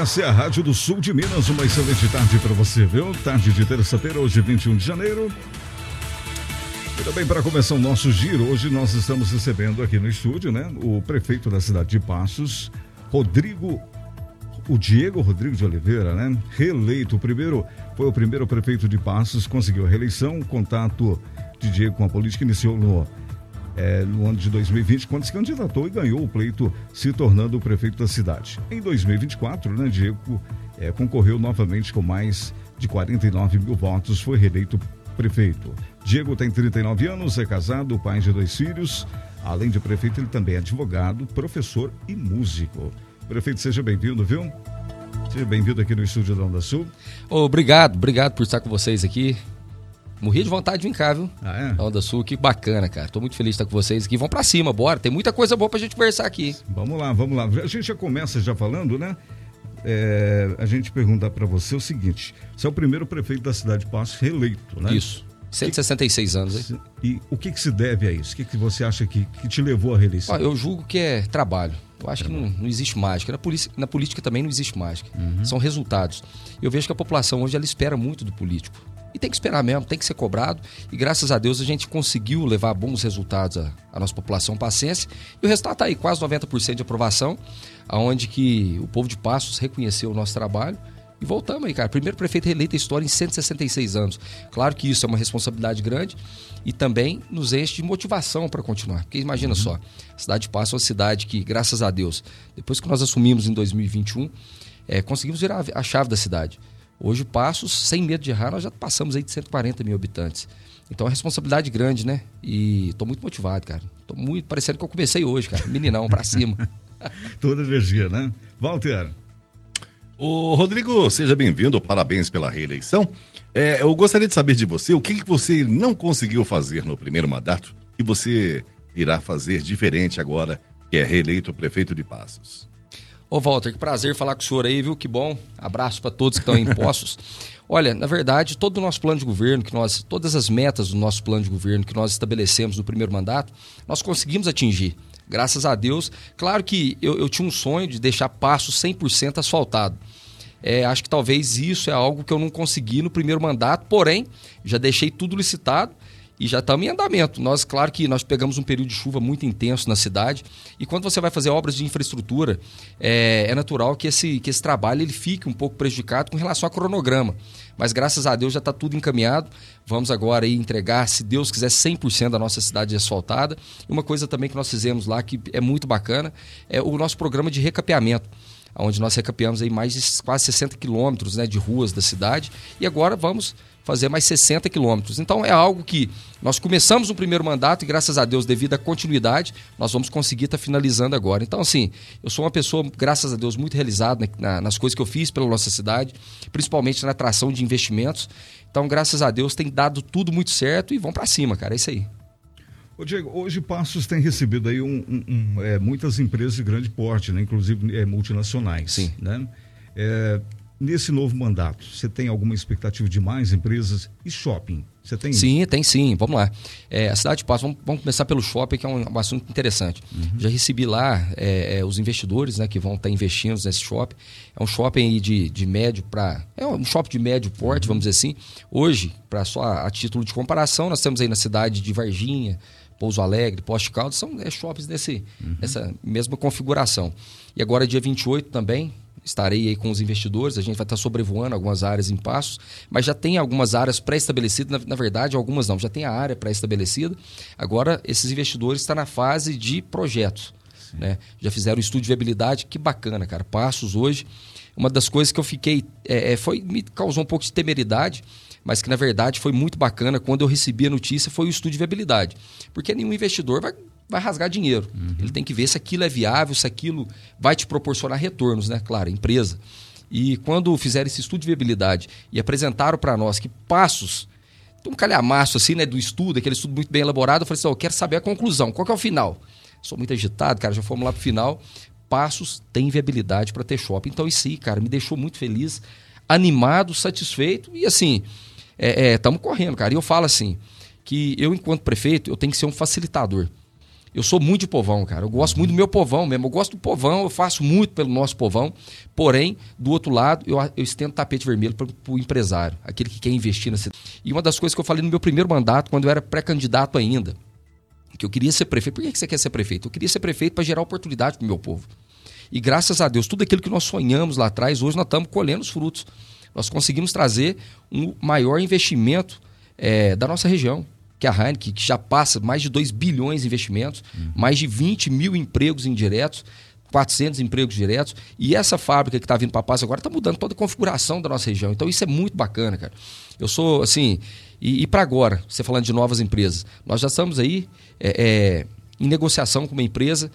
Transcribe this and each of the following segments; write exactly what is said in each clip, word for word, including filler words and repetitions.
Essa é a Rádio do Sul de Minas, uma excelente tarde para você, viu? Tarde de terça-feira, hoje vinte e um de janeiro. E também para começar o nosso giro, hoje nós estamos recebendo aqui no estúdio, né, o prefeito da cidade de Passos, Rodrigo, o Diego Rodrigo de Oliveira, né, reeleito. O primeiro, foi o primeiro prefeito de Passos, conseguiu a reeleição. O contato de Diego com a política iniciou no, é, no ano de dois mil e vinte, quando se candidatou e ganhou o pleito, se tornando o prefeito da cidade. Em dois mil e vinte e quatro, né, Diego é, concorreu novamente com mais de quarenta e nove mil votos, foi reeleito prefeito. Diego tem trinta e nove anos, é casado, pai de dois filhos. Além de prefeito, ele também é advogado, professor e músico. Prefeito, seja bem-vindo, viu? Seja bem-vindo aqui no estúdio da Onda Sul. Obrigado, obrigado por estar com vocês aqui. Morri de vontade de vir cá, viu? Ah, é? Da Onda Sul, que bacana, cara. Tô muito feliz de estar com vocês aqui. Vamos pra cima, bora. Tem muita coisa boa pra gente conversar aqui. Vamos lá, vamos lá. A gente já começa já falando, né? É, a gente perguntar pra você o seguinte: você é o primeiro prefeito da cidade de Passos reeleito, né? Isso. cento e sessenta e seis anos, hein? E o que que se deve a isso? O que que você acha que, que te levou à reeleição? Ó, eu julgo que é trabalho. Eu acho trabalho. que não, não existe mágica. Na, polici- na política também não existe mágica. Uhum. São resultados. Eu vejo que a população hoje ela espera muito do político. E tem que esperar mesmo, tem que ser cobrado. E graças a Deus a gente conseguiu levar bons resultados à, à nossa população passense. E o resultado está aí, quase noventa por cento de aprovação, onde que o povo de Passos reconheceu o nosso trabalho. E voltamos aí, cara. Primeiro prefeito reeleito da história em cento e sessenta e seis anos. Claro que isso é uma responsabilidade grande e também nos enche de motivação para continuar. Porque imagina uhum. só, a cidade de Passos é uma cidade que, graças a Deus, depois que nós assumimos em dois mil e vinte e um, é, conseguimos virar a chave da cidade. Hoje, Passos, sem medo de errar, nós já passamos aí de cento e quarenta mil habitantes. Então, é uma responsabilidade grande, né? E tô muito motivado, cara. Tô muito parecendo que eu comecei hoje, cara. Meninão, pra cima. Toda energia, né? Walter. Ô, Rodrigo, seja bem-vindo, parabéns pela reeleição. É, eu gostaria de saber de você o que, que você não conseguiu fazer no primeiro mandato e você irá fazer diferente agora que é reeleito prefeito de Passos. Ô, Walter, que prazer falar com o senhor aí, viu? Que bom. Abraço para todos que estão em Passos. Olha, na verdade, todo o nosso plano de governo, que nós, todas as metas do nosso plano de governo que nós estabelecemos no primeiro mandato, nós conseguimos atingir. Graças a Deus. Claro que eu, eu tinha um sonho de deixar Passos cem por cento asfaltado. É, acho que talvez isso é algo que eu não consegui no primeiro mandato, porém, já deixei tudo licitado e já estamos em andamento. Nós, claro que nós pegamos um período de chuva muito intenso na cidade e quando você vai fazer obras de infraestrutura, é, é natural que esse, que esse trabalho ele fique um pouco prejudicado com relação ao cronograma. Mas graças a Deus já está tudo encaminhado. Vamos agora aí entregar, se Deus quiser, cem por cento da nossa cidade asfaltada. E uma coisa também que nós fizemos lá, que é muito bacana, é o nosso programa de recapeamento, onde nós recapeamos aí mais de quase sessenta quilômetros, né, de ruas da cidade. E agora vamos fazer mais sessenta quilômetros. Então é algo que nós começamos no primeiro mandato e graças a Deus, devido à continuidade, nós vamos conseguir estar tá finalizando agora. Então assim, eu sou uma pessoa, graças a Deus, muito realizada na, nas coisas que eu fiz pela nossa cidade, principalmente na atração de investimentos. Então, graças a Deus, tem dado tudo muito certo e vamos para cima, cara, é isso aí. Ô Diego, hoje Passos tem recebido aí um, um, um, é, muitas empresas de grande porte, né? Inclusive é, multinacionais. Sim. Né? É, nesse novo mandato, você tem alguma expectativa de mais empresas e shopping? Você tem? Sim, tem sim. Vamos lá. É, a cidade de Passos, vamos, vamos começar pelo shopping, que é um, um assunto interessante. Uhum. Já recebi lá é, é, os investidores, né, que vão estar investindo nesse shopping. É um shopping aí de, de médio para... É um shopping de médio porte, uhum. vamos dizer assim. Hoje, para só a, a título de comparação, nós temos aí na cidade de Varginha, Pouso Alegre, Poste Caldas, são é, shoppings desse, uhum. dessa mesma configuração. E agora, dia vinte e oito também, estarei aí com os investidores, a gente vai estar sobrevoando algumas áreas em Passos, mas já tem algumas áreas pré-estabelecidas, na, na verdade, algumas não, já tem a área pré-estabelecida. Agora, esses investidores estão na fase de projetos, né? Já fizeram o estudo de viabilidade, que bacana, cara. Passos hoje, uma das coisas que eu fiquei, é, foi, me causou um pouco de temeridade, mas que na verdade foi muito bacana quando eu recebi a notícia, foi o estudo de viabilidade. Porque nenhum investidor vai, vai rasgar dinheiro. Uhum. Ele tem que ver se aquilo é viável, se aquilo vai te proporcionar retornos, né? Claro, empresa. E quando fizeram esse estudo de viabilidade e apresentaram para nós que Passos, um calhamaço assim, né, do estudo, aquele estudo muito bem elaborado, eu falei assim, oh, eu quero saber a conclusão, qual que é o final? Sou muito agitado, cara, já fomos lá pro final. Passos tem viabilidade para ter shopping. Então isso aí, cara, me deixou muito feliz, animado, satisfeito e assim... Estamos é, é, correndo, cara. E eu falo assim, que eu, enquanto prefeito, eu tenho que ser um facilitador. Eu sou muito de povão, cara. Eu gosto muito do meu povão mesmo. Eu gosto do povão, eu faço muito pelo nosso povão. Porém, do outro lado, eu, eu estendo tapete vermelho para o empresário, aquele que quer investir na cidade. E uma das coisas que eu falei no meu primeiro mandato, quando eu era pré-candidato ainda, que eu queria ser prefeito. Por que você quer ser prefeito? Eu queria ser prefeito para gerar oportunidade para o meu povo. E graças a Deus, tudo aquilo que nós sonhamos lá atrás, hoje nós estamos colhendo os frutos. Nós conseguimos trazer um maior investimento é, da nossa região, que é a Heineken, que já passa mais de dois bilhões de investimentos, uhum. mais de vinte mil empregos indiretos, quatrocentos empregos diretos. E essa fábrica que está vindo para Passo agora está mudando toda a configuração da nossa região. Então isso é muito bacana, cara. Eu sou, assim... E, e para agora, você falando de novas empresas, nós já estamos aí é, é, em negociação com uma empresa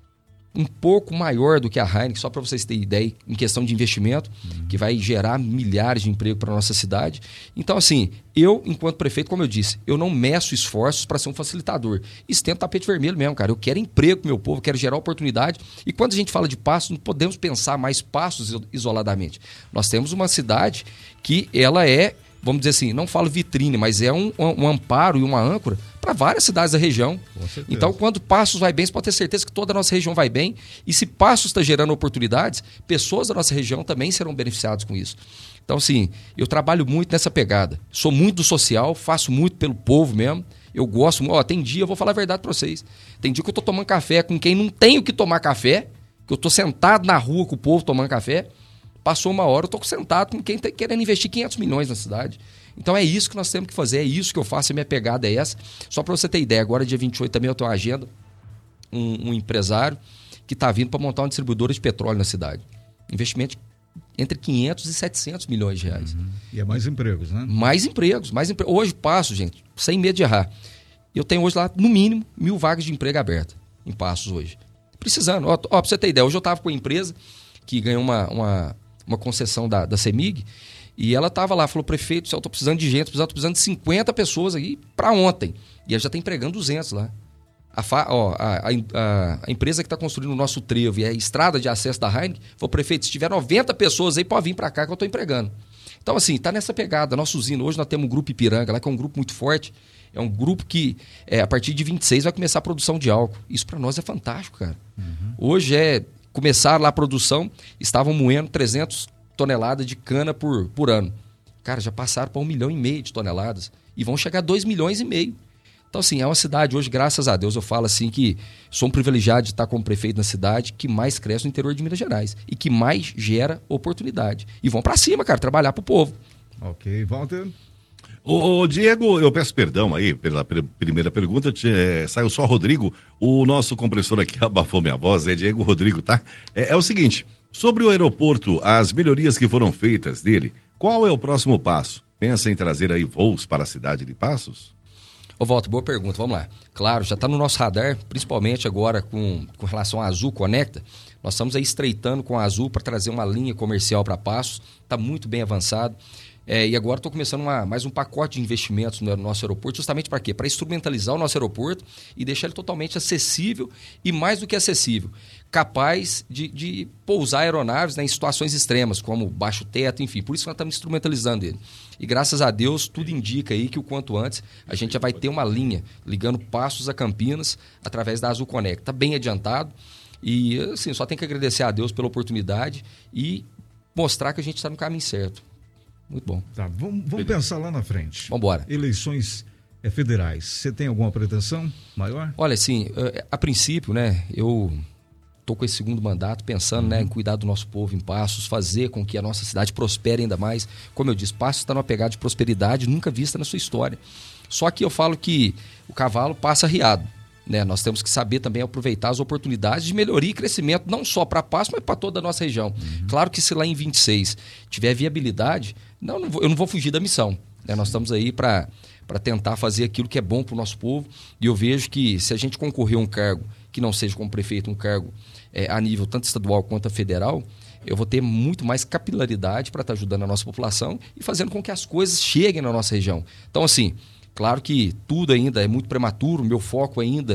um pouco maior do que a Heineken, só para vocês terem ideia, em questão de investimento, uhum. que vai gerar milhares de empregos para a nossa cidade. Então, assim, eu, enquanto prefeito, como eu disse, eu não meço esforços para ser um facilitador. Estendo tapete vermelho mesmo, cara. Eu quero emprego para o meu povo, eu quero gerar oportunidade. E quando a gente fala de Passos, não podemos pensar mais Passos isoladamente. Nós temos uma cidade que ela é, vamos dizer assim, não falo vitrine, mas é um, um, um amparo e uma âncora para várias cidades da região. Então, quando Passos vai bem, você pode ter certeza que toda a nossa região vai bem. E se Passos está gerando oportunidades, pessoas da nossa região também serão beneficiadas com isso. Então, assim, eu trabalho muito nessa pegada. Sou muito do social, faço muito pelo povo mesmo. Eu gosto, ó, tem dia, eu vou falar a verdade para vocês, tem dia que eu tô tomando café com quem não tem o que tomar café, que eu tô sentado na rua com o povo tomando café. Passou uma hora, eu estou sentado com quem está querendo investir quinhentos milhões na cidade. Então é isso que nós temos que fazer, é isso que eu faço, a minha pegada é essa. Só para você ter ideia, agora dia vinte e oito também eu tenho uma agenda, um, um empresário que está vindo para montar uma distribuidora de petróleo na cidade. Investimento entre quinhentos e setecentos milhões de reais. Uhum. E é mais empregos, né? Mais empregos, mais empregos. Hoje Passos, gente, sem medo de errar. Eu tenho hoje lá, no mínimo, mil vagas de emprego abertas em Passos hoje. Precisando. Ó, ó, para você ter ideia, hoje eu estava com uma empresa que ganhou uma... uma uma concessão da, da CEMIG, e ela estava lá, falou, prefeito, eu estou precisando de gente, estou precisando de cinquenta pessoas aí para ontem. E ela já está empregando duzentos lá. A, fa, ó, a, a, a empresa que está construindo o nosso trevo e a estrada de acesso da Heineken, falou, prefeito, se tiver noventa pessoas aí, pode vir para cá que eu estou empregando. Então, assim, está nessa pegada. Nossa usina, hoje nós temos um grupo Ipiranga lá, que é um grupo muito forte. É um grupo que, é, a partir de vinte e seis, vai começar a produção de álcool. Isso para nós é fantástico, cara. Uhum. Hoje é... Começaram lá a produção, estavam moendo trezentas toneladas de cana por, por ano. Cara, já passaram para um milhão e meio de toneladas e vão chegar a dois milhões e meio. Então, assim, é uma cidade hoje, graças a Deus, eu falo assim que sou um privilegiado de estar como prefeito na cidade que mais cresce no interior de Minas Gerais e que mais gera oportunidade. E vão para cima, cara, trabalhar para o povo. Ok, Walter. Ô, ô, Diego, eu peço perdão aí pela pr- primeira pergunta, te, é, saiu só Rodrigo, o nosso compressor aqui abafou minha voz, é Diego Rodrigo, tá? É, é o seguinte, sobre o aeroporto, as melhorias que foram feitas dele, qual é o próximo passo? Pensa em trazer aí voos para a cidade de Passos? Ô, Walter, boa pergunta, vamos lá. Claro, já está no nosso radar, principalmente agora com, com relação à Azul Conecta, nós estamos aí estreitando com a Azul para trazer uma linha comercial para Passos, está muito bem avançado. É, e agora estou começando uma, mais um pacote de investimentos no nosso aeroporto, justamente para quê? Para instrumentalizar o nosso aeroporto e deixar ele totalmente acessível e, mais do que acessível, capaz de, de pousar aeronaves, né, em situações extremas, como baixo teto, enfim. Por isso que nós estamos instrumentalizando ele. E graças a Deus, tudo indica aí que o quanto antes a gente já vai ter uma linha ligando Passos a Campinas através da Azul Conecta. Está bem adiantado e, assim, só tem que agradecer a Deus pela oportunidade e mostrar que a gente está no caminho certo. Muito bom. Tá, vamos, vamos pensar lá na frente. Vamos embora. Eleições é, federais. Você tem alguma pretensão maior? Olha, assim, a princípio, né, eu estou com esse segundo mandato pensando, uhum. né, em cuidar do nosso povo em Passos, fazer com que a nossa cidade prospere ainda mais. Como eu disse, Passos está numa pegada de prosperidade nunca vista na sua história. Só que eu falo que o cavalo passa riado. Né? Nós temos que saber também aproveitar as oportunidades de melhoria e crescimento, não só para Passos, mas para toda a nossa região. Uhum. Claro que se lá em vinte e seis tiver viabilidade, não, não vou, eu não vou fugir da missão. Né? Nós estamos aí para tentar fazer aquilo que é bom para o nosso povo. E eu vejo que se a gente concorrer a um cargo que não seja como prefeito, um cargo é, a nível tanto estadual quanto federal, eu vou ter muito mais capilaridade para estar ajudando a nossa população e fazendo com que as coisas cheguem na nossa região. Então, assim... Claro que tudo ainda é muito prematuro, meu foco ainda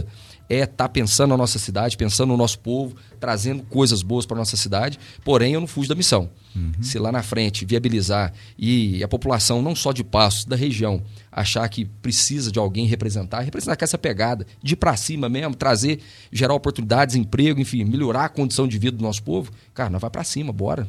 é estar tá pensando na nossa cidade, pensando no nosso povo, trazendo coisas boas para nossa cidade, porém eu não fujo da missão. Uhum. Se lá na frente viabilizar e a população não só de Passos, da região, achar que precisa de alguém representar, representar com essa pegada, de ir para cima mesmo, trazer, gerar oportunidades, emprego, enfim, melhorar a condição de vida do nosso povo, cara, nós vai para cima, bora.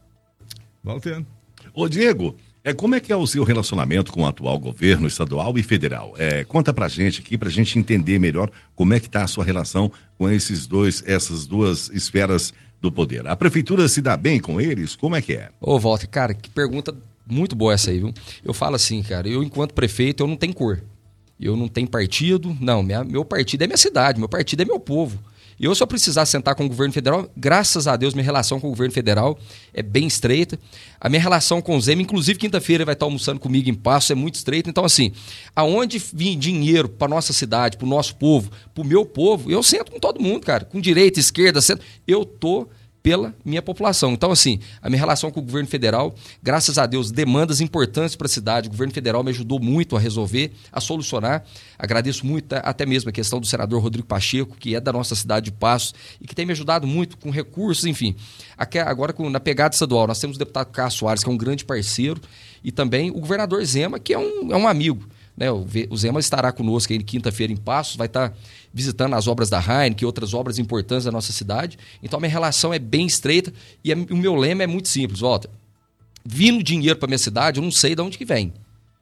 Walter. Ô Diego, é, como é que é o seu relacionamento com o atual governo estadual e federal? É, conta pra gente aqui, pra gente entender melhor como é que tá a sua relação com esses dois, essas duas esferas do poder. A prefeitura se dá bem com eles? Como é que é? Ô Walter, cara, que pergunta muito boa essa aí, viu? Eu falo assim, cara, eu enquanto prefeito, eu não tenho cor. Eu não tenho partido, não, minha, meu partido é minha cidade, meu partido é meu povo. E eu, se eu precisar sentar com o governo federal, graças a Deus, minha relação com o governo federal é bem estreita. A minha relação com o Zema, inclusive quinta-feira, vai estar almoçando comigo em Passos, é muito estreita. Então, assim, aonde vir dinheiro para nossa cidade, para o nosso povo, para o meu povo, eu sento com todo mundo, cara. Com direita, esquerda, centro. Eu tô pela minha população. Então, assim, a minha relação com o governo federal, graças a Deus, demandas importantes para a cidade. O governo federal me ajudou muito a resolver, a solucionar. Agradeço muito até mesmo a questão do senador Rodrigo Pacheco, que é da nossa cidade de Passos e que tem me ajudado muito com recursos, enfim. Aqui, agora, na pegada estadual, nós temos o deputado Carlos Soares, que é um grande parceiro, e também o governador Zema, que é um, é um amigo. Né, o Zema estará conosco aí quinta-feira em Passos, vai estar visitando as obras da Heineken e outras obras importantes da nossa cidade. Então a minha relação é bem estreita e a, o meu lema é muito simples, Walter. Vindo dinheiro para minha cidade, eu não sei de onde que vem.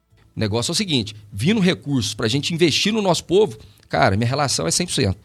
O negócio é o seguinte, vindo recursos para a gente investir no nosso povo, cara, minha relação é cem por cento.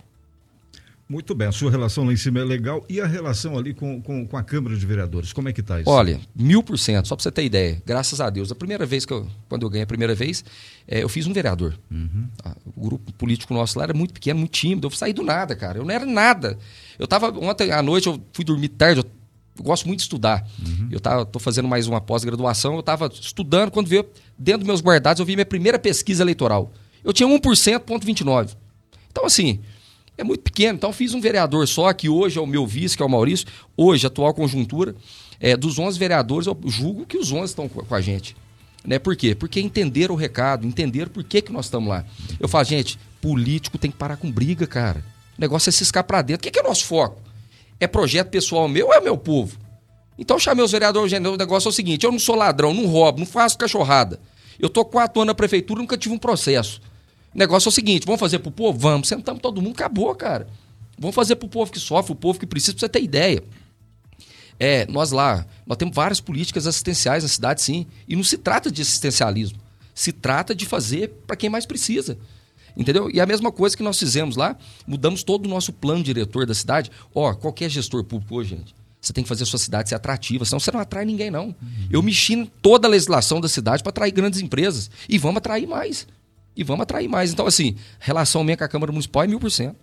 Muito bem, a sua relação lá em cima é legal. E a relação ali com, com, com a Câmara de Vereadores, como é que está isso? Olha, mil por cento, só para você ter ideia, graças a Deus. A primeira vez que eu, quando eu ganhei a primeira vez, é, eu fiz um vereador. Uhum. O grupo político nosso lá era muito pequeno, muito tímido, eu saí do nada, cara, eu não era nada. Eu tava, ontem à noite eu fui dormir tarde, eu, eu gosto muito de estudar. Uhum. Eu tava, tô fazendo mais uma pós-graduação, eu estava estudando, quando veio dentro dos meus guardados, eu vi minha primeira pesquisa eleitoral. Eu tinha um por cento, ponto vinte e nove. Então, assim... é muito pequeno, então fiz um vereador só, que hoje é o meu vice, que é o Maurício. Hoje, atual conjuntura, é, dos onze vereadores, eu julgo que os onze estão com a gente. Né? Por quê? Porque entenderam o recado, entenderam por que, que nós estamos lá. Eu falo, gente, político tem que parar com briga, cara. O negócio é ciscar para dentro. O que, que é nosso foco? É projeto pessoal meu ou é meu povo? Então eu chamei os vereadores, gente, o negócio é o seguinte, eu não sou ladrão, não roubo, não faço cachorrada. Eu tô quatro anos na prefeitura, nunca tive um processo. O negócio é o seguinte, vamos fazer pro povo? Vamos, sentamos todo mundo, acabou, cara. Vamos fazer pro povo que sofre, o povo que precisa, pra você ter ideia. É, nós lá, nós temos várias políticas assistenciais na cidade, sim, e não se trata de assistencialismo, se trata de fazer para quem mais precisa, entendeu? E a mesma coisa que nós fizemos lá, mudamos todo o nosso plano diretor da cidade. Ó, qualquer gestor público hoje, gente, você tem que fazer a sua cidade ser atrativa, senão você não atrai ninguém, não. Uhum. Eu mexi em toda a legislação da cidade para atrair grandes empresas, e vamos atrair mais. E vamos atrair mais. Então, assim, relação minha com a Câmara Municipal é mil por cento.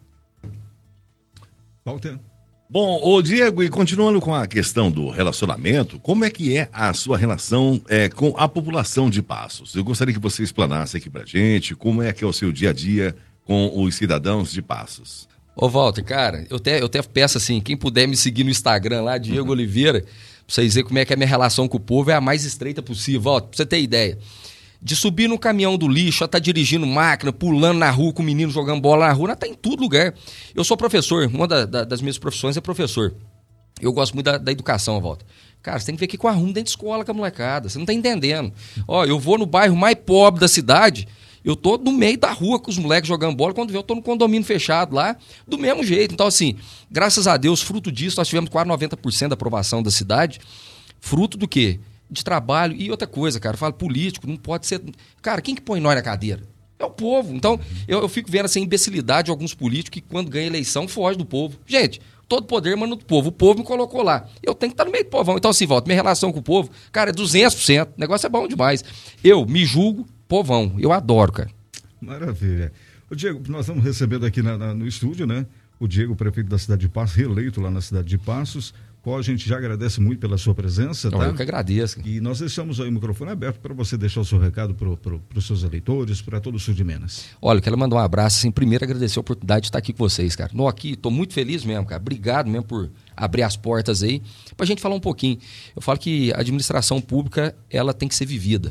Walter. Bom, ô Diego, e continuando com a questão do relacionamento, como é que é a sua relação é, com a população de Passos? Eu gostaria que você explanasse aqui pra gente como é que é o seu dia a dia com os cidadãos de Passos. Ô Walter, cara, eu até, eu até peço assim, quem puder me seguir no Instagram lá, Diego uhum. Oliveira, pra vocês verem como é que é a minha relação com o povo, é a mais estreita possível, Walter, pra você ter ideia. De subir no caminhão do lixo, a estar tá dirigindo máquina, pulando na rua com o menino jogando bola na rua, tá em todo lugar. Eu sou professor, uma da, da, das minhas profissões é professor. Eu gosto muito da, da educação, Walter. Cara, você tem que ver aqui com a arrumo dentro de escola com a molecada, você não tá entendendo. Ó, eu vou no bairro mais pobre da cidade, eu tô no meio da rua com os moleques jogando bola, quando eu tô no condomínio fechado lá, do mesmo jeito. Então, assim, graças a Deus, fruto disso, nós tivemos quase noventa por cento da aprovação da cidade. Fruto do quê? De trabalho. E outra coisa, cara, eu falo, político não pode ser... Cara, quem que põe nós na cadeira? É o povo. Então, eu, eu fico vendo essa imbecilidade de alguns políticos que, quando ganha eleição, foge do povo. Gente, todo poder manda do povo. O povo me colocou lá. Eu tenho que estar no meio do povão. Então, assim, volta, minha relação com o povo, cara, é duzentos por cento. O negócio é bom demais. Eu me julgo povão. Eu adoro, cara. Maravilha. O Diego, nós estamos recebendo aqui na, na, no estúdio, né? O Diego, prefeito da cidade de Passos, reeleito lá na cidade de Passos, qual a gente já agradece muito pela sua presença, Não, tá? Eu que agradeço. E nós deixamos aí o microfone aberto para você deixar o seu recado para pro, os seus eleitores, para todo o sul de Minas. Olha, eu quero mandar um abraço, assim, primeiro agradecer a oportunidade de estar aqui com vocês, cara. Não, aqui, tô muito feliz mesmo, cara. Obrigado mesmo por abrir as portas aí, pra gente falar um pouquinho. Eu falo que a administração pública, ela tem que ser vivida.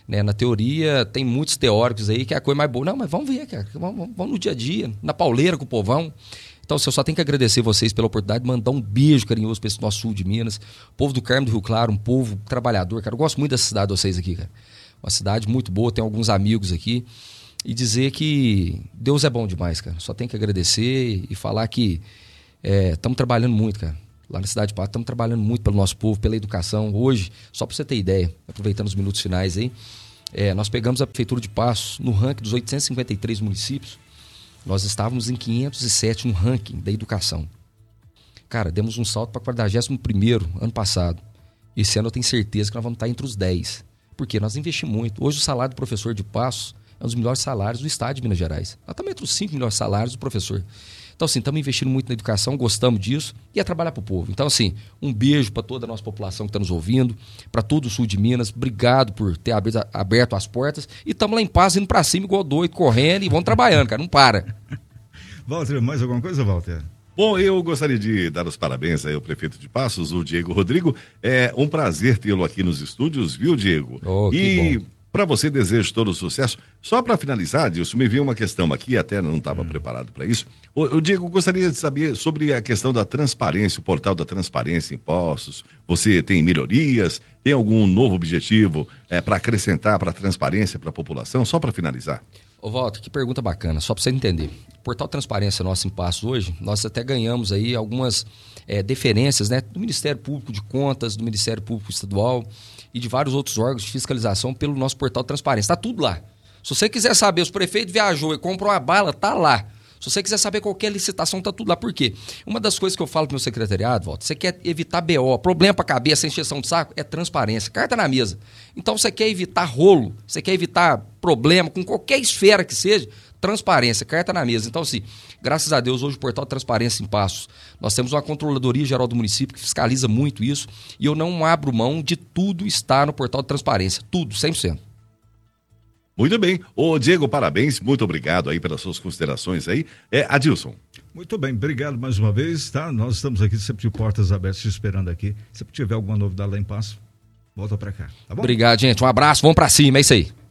Né? Na teoria, tem muitos teóricos aí que é a coisa mais boa. Não, mas vamos ver, cara. Vamos, vamos no dia a dia, na pauleira com o povão. Então, assim, eu só tenho que agradecer vocês pela oportunidade de mandar um beijo carinhoso para esse nosso sul de Minas. O povo do Carmo do Rio Claro, um povo trabalhador, cara. Eu gosto muito dessa cidade de vocês aqui, cara. Uma cidade muito boa, tenho alguns amigos aqui. E dizer que Deus é bom demais, cara. Só tenho que agradecer e falar que estamos é, trabalhando muito, cara. Lá na Cidade de Patos, estamos trabalhando muito pelo nosso povo, pela educação. Hoje, só para você ter ideia, aproveitando os minutos finais aí, é, nós pegamos a Prefeitura de Patos no ranking dos oitocentos e cinquenta e três municípios. Nós estávamos em quinhentos e sete no ranking da educação. Cara, demos um salto para quadragésimo primeiro ano passado. Esse ano eu tenho certeza que nós vamos estar entre os dez. Porque nós investimos muito. Hoje o salário do professor de Patos é um dos melhores salários do estado de Minas Gerais. Nós estamos entre os cinco melhores salários do professor. Então, assim, estamos investindo muito na educação, gostamos disso e é trabalhar para o povo. Então, assim, um beijo para toda a nossa população que está nos ouvindo, para todo o sul de Minas. Obrigado por ter aberto, aberto as portas. E estamos lá em paz, indo para cima igual doido, correndo e vamos trabalhando, cara. Não para. Walter, mais alguma coisa, Walter? Bom, eu gostaria de dar os parabéns aí ao prefeito de Passos, o Diego Rodrigo. É um prazer tê-lo aqui nos estúdios, viu, Diego? Oh, que e bom. Para você, desejo todo o sucesso. Só para finalizar, Dilson, me veio uma questão aqui, até não estava hum. preparado para isso. O, o Diego, gostaria de saber sobre a questão da transparência, o portal da transparência, impostos. Você tem melhorias? Tem algum novo objetivo é, para acrescentar para a transparência para a população? Só para finalizar. Ô, Walter, que pergunta bacana, só para você entender. O portal Transparência nosso em Passos hoje, nós até ganhamos aí algumas é, deferências, né, do Ministério Público de Contas, do Ministério Público Estadual e de vários outros órgãos de fiscalização pelo nosso portal Transparência. Está tudo lá. Se você quiser saber, se o prefeito viajou e comprou uma bala, tá lá. Se você quiser saber qualquer licitação, tá tudo lá. Por quê? Uma das coisas que eu falo pro meu secretariado, Walter, você quer evitar B O, problema pra cabeça, encheção de saco, é transparência. Carta na mesa. Então, você quer evitar rolo, você quer evitar problema com qualquer esfera que seja, transparência, carta na mesa. Então, assim, graças a Deus, hoje o portal Transparência em Passos, nós temos uma controladoria geral do município que fiscaliza muito isso e eu não abro mão de tudo estar no portal de Transparência. Tudo, cem por cento. Muito bem. Ô, Diego, parabéns. Muito obrigado aí pelas suas considerações aí. É, Adilson. Muito bem, obrigado mais uma vez, tá? Nós estamos aqui sempre de portas abertas, te esperando aqui. Se tiver alguma novidade lá em Passos, volta pra cá, tá bom? Obrigado, gente. Um abraço, vamos pra cima, é isso aí.